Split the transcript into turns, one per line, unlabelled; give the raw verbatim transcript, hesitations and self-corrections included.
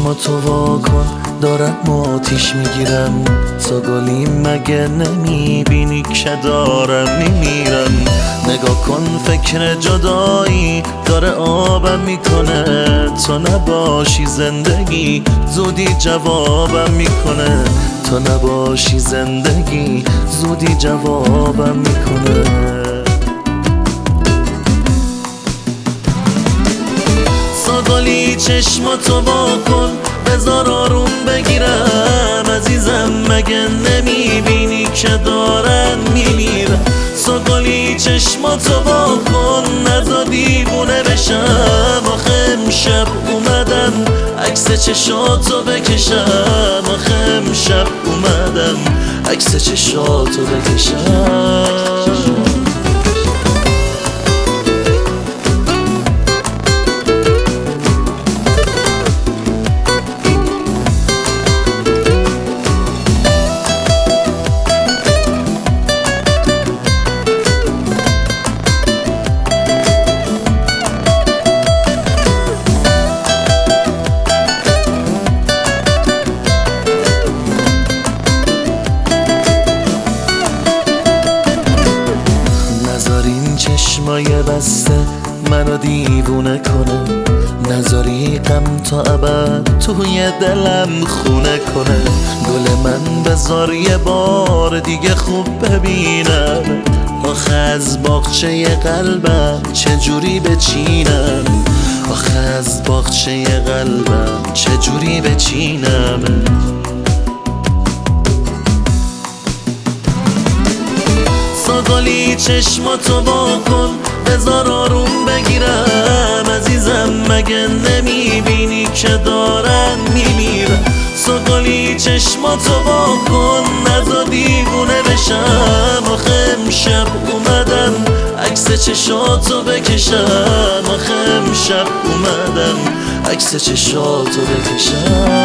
چشماتو وا کن دارم آتیش میگیرم، تا گلی مگه نمیبینی که دارم میمیرم. نگاه کن فکر جدایی داره آبم میکنه، تو نباشی زندگی زودی جوابم میکنه. تو نباشی زندگی زودی جوابم میکنه. ساگالی چشماتو وا کن بذار آروم بگیرم، عزیزم مگه نمیبینی که دارن میمیرم. ساگالی چشماتو وا کن نزا دیوونه بشم، آخه امشب اومدم عکس چشاتو بکشم. آخه امشب اومدم عکس چشاتو بکشم. چشمای بسته منو دیوونه کنه، نذاری غم تا ابد توی دلم خونه کنه. گل من بذار یه بار دیگه خوب ببینم، آخه از باغچه قلبم چجوری بچینم. آخه از باغچه قلبم چجوری بچینم. ساگالی چشماتو وا کن بذار آروم بگیرم، عزیزم مگه نمیبینی که دارن میمیرم. ساگالی چشماتو وا کن نزا دیوونه بشم، آخه امشب اومدم عکس چشاتو بکشم. آخه امشب اومدم عکس چشاتو بکشم.